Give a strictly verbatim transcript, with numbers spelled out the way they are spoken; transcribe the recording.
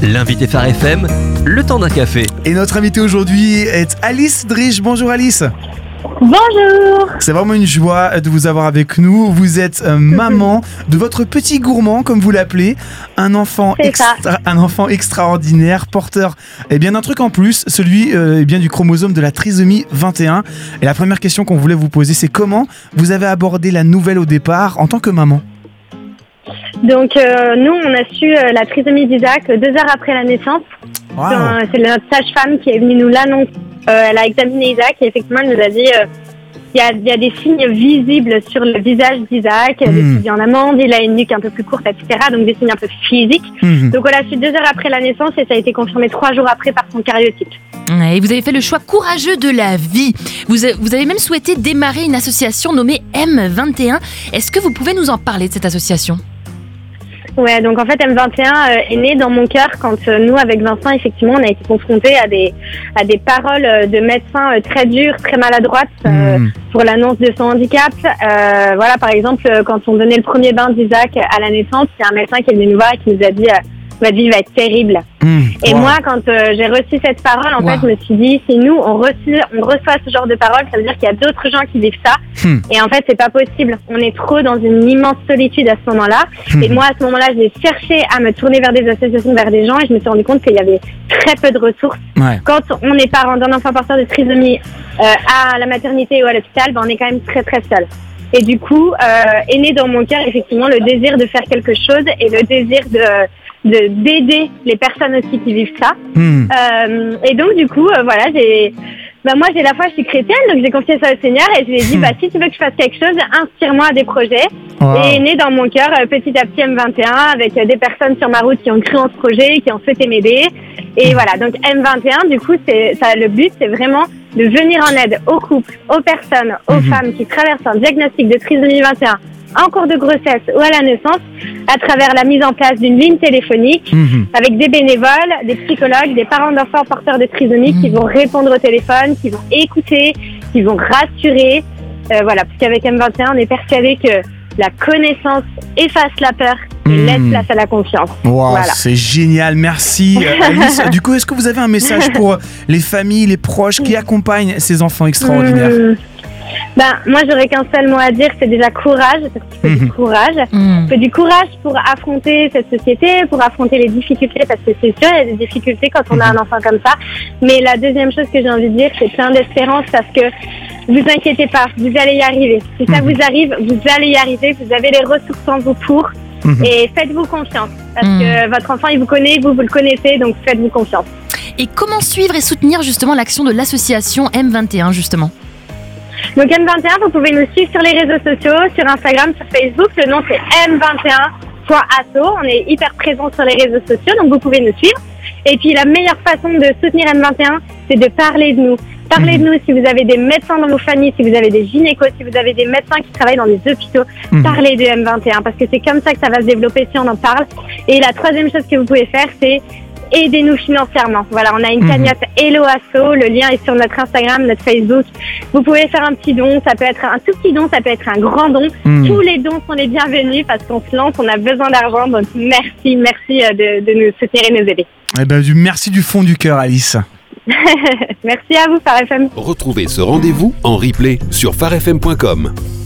L'invité Phare F M, le temps d'un café. Et notre invitée aujourd'hui est Alice Drich. Bonjour Alice. Bonjour. C'est vraiment une joie de vous avoir avec nous. Vous êtes euh, maman de votre petit gourmand, comme vous l'appelez, un enfant, extra- un enfant extraordinaire, porteur eh bien, d'un truc en plus, celui euh, eh bien, du chromosome de la trisomie vingt et un. Et la première question qu'on voulait vous poser, c'est comment vous avez abordé la nouvelle au départ en tant que maman ? Donc euh, nous, on a su euh, la trisomie d'Isaac deux heures après la naissance. Wow. Euh, c'est notre sage-femme qui est venue nous l'annoncer. Euh, elle a examiné Isaac et effectivement, elle nous a dit euh, il y, a, il y a des signes visibles sur le visage d'Isaac, mmh. des signes en amande, il a une nuque un peu plus courte, et cetera. Donc des signes un peu physiques. Mmh. Donc on l'a su deux heures après la naissance et ça a été confirmé trois jours après par son cariotype. Et vous avez fait le choix courageux de la vie. Vous, vous avez même souhaité démarrer une association nommée M vingt et un. Est-ce que vous pouvez nous en parler de cette association ? Ouais, donc en fait M vingt et un euh, est né dans mon cœur quand euh, nous avec Vincent effectivement on a été confrontés à des à des paroles euh, de médecins euh, très dures, très maladroites euh, mmh. pour l'annonce de son handicap. Euh, voilà, par exemple euh, quand on donnait le premier bain d'Isaac à la naissance, il y a un médecin qui est venu nous voir et qui nous a dit euh, votre vie va être terrible. Mmh, et wow. moi, quand euh, j'ai reçu cette parole, en wow. fait, je me suis dit, si nous, on, reçu, on reçoit ce genre de parole, ça veut dire qu'il y a d'autres gens qui vivent ça. Mmh. Et en fait, c'est pas possible. On est trop dans une immense solitude à ce moment-là. Mmh. Et moi, à ce moment-là, j'ai cherché à me tourner vers des associations, vers des gens, et je me suis rendu compte qu'il y avait très peu de ressources. Ouais. Quand on est parent d'un enfant porteur de trisomie euh, à la maternité ou à l'hôpital, ben, on est quand même très, très seul. Et du coup, euh, est né dans mon cœur, effectivement, le désir de faire quelque chose et le désir de... De, d'aider les personnes aussi qui vivent ça. Mmh. Euh, et donc, du coup, euh, voilà, j'ai... Bah, moi, j'ai la foi, je suis chrétienne, donc j'ai confié ça au Seigneur et je lui ai dit, mmh. bah, si tu veux que je fasse quelque chose, inspire-moi à des projets. Wow. Et est né dans mon cœur, euh, petit à petit, M vingt et un, avec euh, des personnes sur ma route qui ont cru en ce projet, qui ont souhaité m'aider. Et mmh. voilà, donc M vingt et un, du coup, c'est, ça, le but, c'est vraiment de venir en aide aux couples, aux personnes, aux mmh. femmes qui traversent un diagnostic de trisomie vingt et un en cours de grossesse ou à la naissance, à travers la mise en place d'une ligne téléphonique, mmh. avec des bénévoles, des psychologues, des parents d'enfants porteurs de trisomie mmh. qui vont répondre au téléphone, qui vont écouter, qui vont rassurer. Euh, voilà, parce qu'avec M vingt et un, on est persuadé que la connaissance efface la peur et mmh. laisse place à la confiance. Wow, voilà. C'est génial, merci Alice. Du coup, est-ce que vous avez un message pour les familles, les proches qui accompagnent ces enfants extraordinaires ? mmh. Ben, moi, j'aurais qu'un seul mot à dire, c'est déjà courage, parce qu'il faut mmh. du courage. Mmh. Il faut du courage pour affronter cette société, pour affronter les difficultés, parce que c'est sûr, il y a des difficultés quand on a un enfant comme ça. Mais la deuxième chose que j'ai envie de dire, c'est plein d'espérance, parce que vous inquiétez pas, vous allez y arriver. Si ça mmh. vous arrive, vous allez y arriver, vous avez les ressources en vous pour, mmh. et faites-vous confiance, parce mmh. que votre enfant, il vous connaît, vous, vous le connaissez, donc faites-vous confiance. Et comment suivre et soutenir justement l'action de l'association M vingt et un, justement ? Donc M vingt et un, vous pouvez nous suivre sur les réseaux sociaux, sur Instagram, sur Facebook. Le nom c'est M vingt et un point asso. On est hyper présents sur les réseaux sociaux, donc vous pouvez nous suivre. Et puis la meilleure façon de soutenir M vingt et un, c'est de parler de nous. Parlez mmh. de nous si vous avez des médecins dans vos familles, si vous avez des gynécos, si vous avez des médecins qui travaillent dans des hôpitaux. Mmh. Parlez de M vingt et un parce que c'est comme ça que ça va se développer si on en parle. Et la troisième chose que vous pouvez faire, c'est aidez-nous financièrement. Voilà, on a une cagnotte mmh. Hello Asso, le lien est sur notre Instagram, notre Facebook. Vous pouvez faire un petit don, ça peut être un tout petit don, ça peut être un grand don. Mmh. Tous les dons sont les bienvenus parce qu'on se lance, on a besoin d'argent. Donc merci, merci de, de nous soutenir et nous aider. Eh ben, du merci du fond du cœur, Alice. Merci à vous, Phare F M. Retrouvez ce rendez-vous en replay sur phare f m point com.